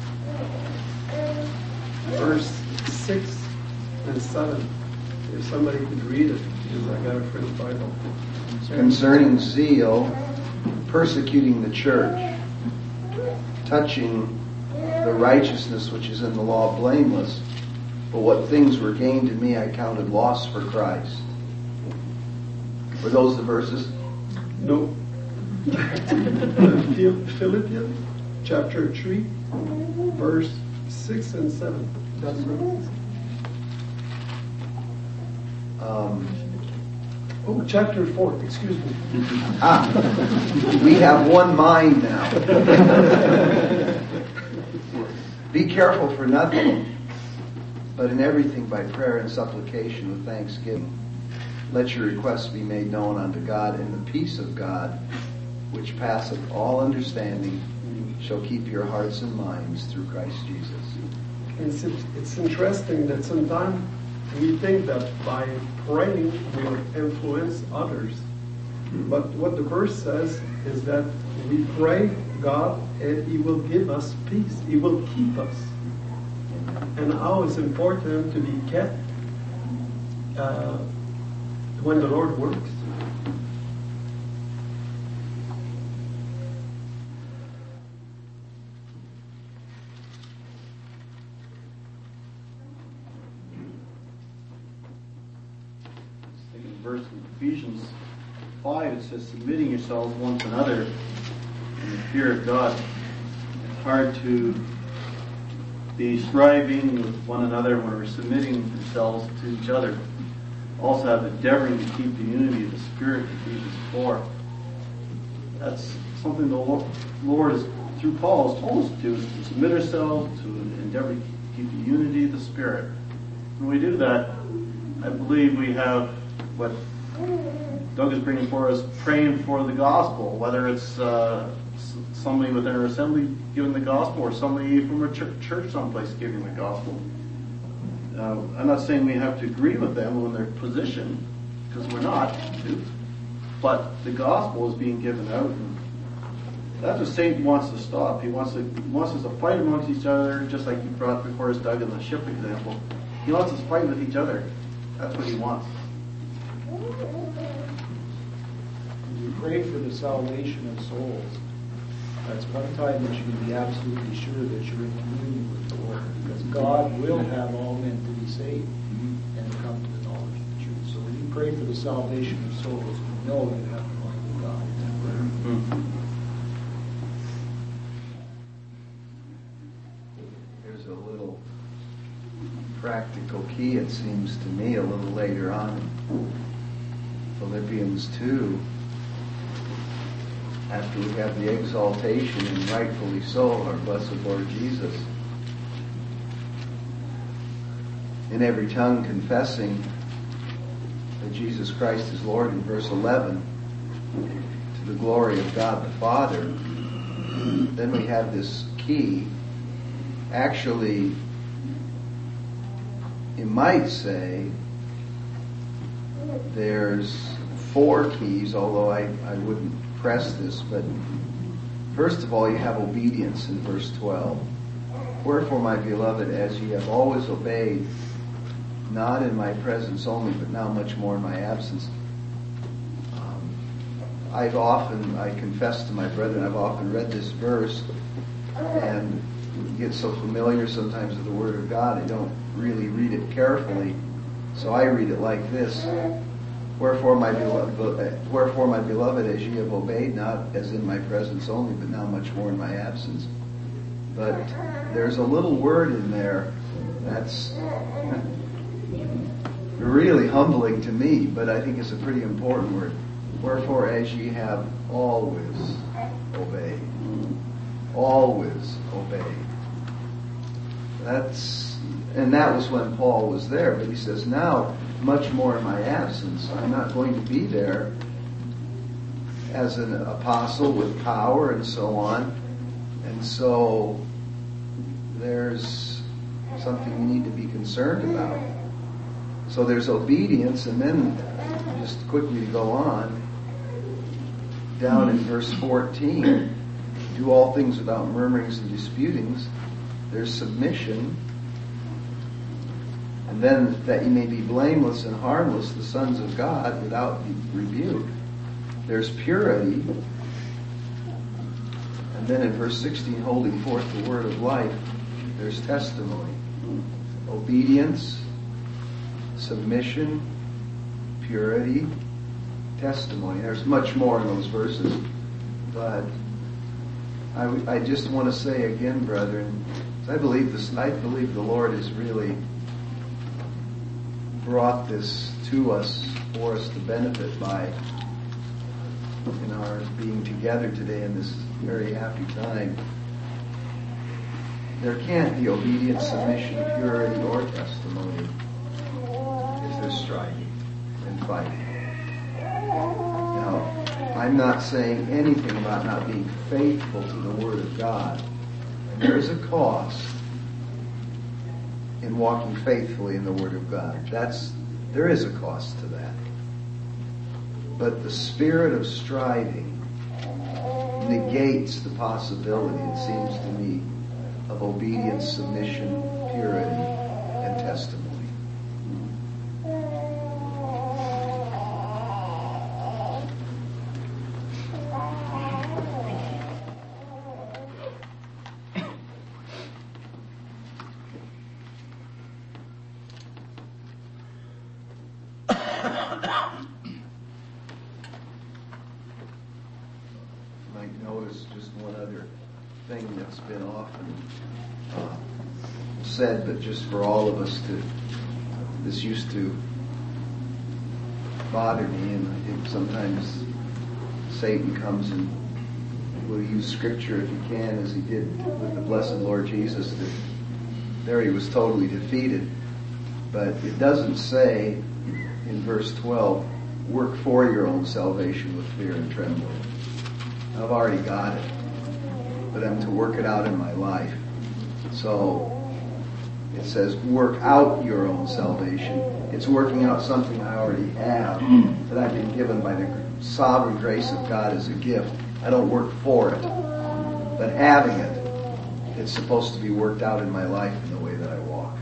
verse six and seven. If somebody could read it, because I got a French Bible. Concerning zeal, persecuting the church, touching the righteousness which is in the law blameless, but what things were gained to me I counted loss for Christ. Were those the verses? No. Philippians? chapter three, verse six and seven. That's right. Um, Oh, chapter four, excuse me. ah, we have one mind now. Be careful for nothing, but in everything by prayer and supplication with thanksgiving. Let your requests be made known unto God, and the peace of God, which passeth all understanding, shall keep your hearts and minds through Christ Jesus. It's, it's interesting that sometimes we think that by praying we'll influence others. But what the verse says is that we pray God and He will give us peace. He will keep us. And how it's important to be kept uh, when the Lord works. Verse in Ephesians five, it says, submitting yourselves one to another in the fear of God. It's hard to be striving with one another when we're submitting ourselves to each other. Also have endeavoring to keep the unity of the Spirit, Ephesians four. That's something the Lord is, through Paul, has told us to do, is to submit ourselves, to endeavor to keep the unity of the Spirit. When we do that, I believe we have what Doug is bringing for us, praying for the gospel, whether it's uh, somebody within our assembly giving the gospel or somebody from a church, church someplace giving the gospel. Uh, I'm not saying we have to agree with them on their position, because we're not, but the gospel is being given out. And that's what Satan wants to stop. He wants to he wants us to fight amongst each other, just like you brought before us, Doug, in the ship example. He wants us to fight with each other. That's what he wants. We pray for the salvation of souls. That's one time that you can be absolutely sure that you're in communion with the Lord, because God will have all men to be saved and to come to the knowledge of the truth. So when you pray for the salvation of souls, you know you have the mind of God in that prayer. Mm-hmm. There's a little practical key, it seems to me, a little later on in Philippians two. After we have the exaltation, and rightfully so, of our blessed Lord Jesus, in every tongue confessing that Jesus Christ is Lord, in verse eleven, to the glory of God the Father, then we have this key. Actually, you might say there's four keys, although I, I wouldn't press this, but first of all, you have obedience in verse twelve. Wherefore, my beloved, as ye have always obeyed, not in my presence only, but now much more in my absence. Um, I've often, I confess to my brethren, I've often read this verse and get so familiar sometimes with the Word of God, I don't really read it carefully. So I read it like this. Wherefore, my beloved, wherefore, my beloved, as ye have obeyed, not as in my presence only, but now much more in my absence. But there's a little word in there that's really humbling to me, but I think it's a pretty important word. Wherefore, as ye have always obeyed. Always obeyed. That's, and that was when Paul was there, but he says, now, much more in my absence. I'm not going to be there as an apostle with power and so on. And so there's something we need to be concerned about. So there's obedience, and then just quickly to go on, down in verse fourteen, do all things without murmurings and disputings. There's submission. And then that ye may be blameless and harmless, the sons of God, without rebuke. There's purity. And then in verse sixteen, holding forth the word of life, there's testimony. Obedience, submission, purity, testimony. There's much more in those verses. But I, I just want to say again, brethren, I believe this. I believe the Lord has really brought this to us for us to benefit by in our being together today in this very happy time. There can't be obedience, submission, purity, or testimony if there's striving and fighting. Now, I'm not saying anything about not being faithful to the Word of God. And there is a cost in walking faithfully in the Word of God. That's there is a cost to that. But the spirit of striving negates the possibility, it seems to me, of obedience, submission, purity, and testimony. That's been often uh, said, but just for all of us to, this used to bother me, and I think sometimes Satan comes and will use Scripture if he can, as he did with the blessed Lord Jesus, that there he was totally defeated. But it doesn't say in verse twelve, work for your own salvation with fear and trembling. I've already got it. But I'm to work it out in my life. So it says work out your own salvation. It's working out something I already have that I've been given by the sovereign grace of God as a gift. I don't work for it. But having it, it's supposed to be worked out in my life in the way that I walk.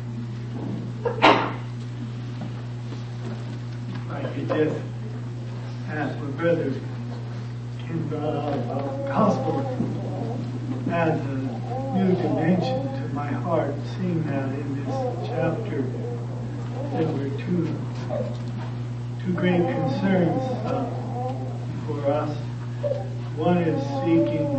I could just ask my brother Ken brought out about the gospel adds a new dimension to my heart, seeing that in this chapter there were two two great concerns uh, for us. One is seeking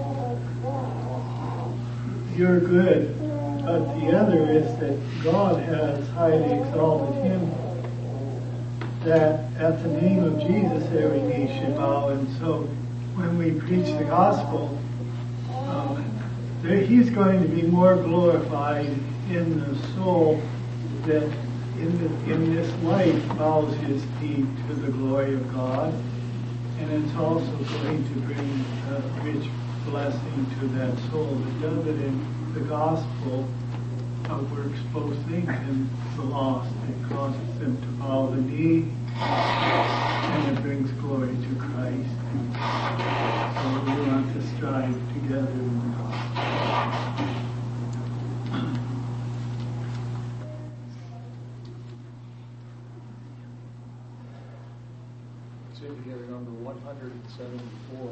your good, but the other is that God has highly exalted him, that at the name of Jesus every knee should bow. And so when we preach the gospel, Um, there, he's going to be more glorified in the soul that in, the, in this life bows his knee to the glory of God. And it's also going to bring a rich blessing to that soul that does it in the gospel of works both things in the lost. It causes them to bow the knee, and it brings glory to Christ. So we want to strive together in the gospel. It's in here, number one hundred seventy-four.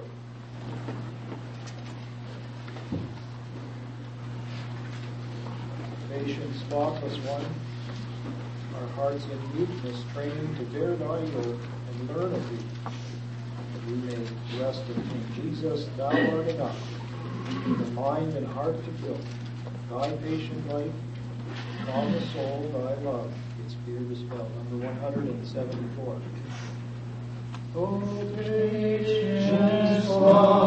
Patient, spotless one, our hearts in meekness training to bear thy yoke and learn of thee, that we may rest in Jesus. Thou art enough, the mind and heart to build thy patient life, calm the soul thy love, its fear dispel. Number one hundred seventy-four. O patient,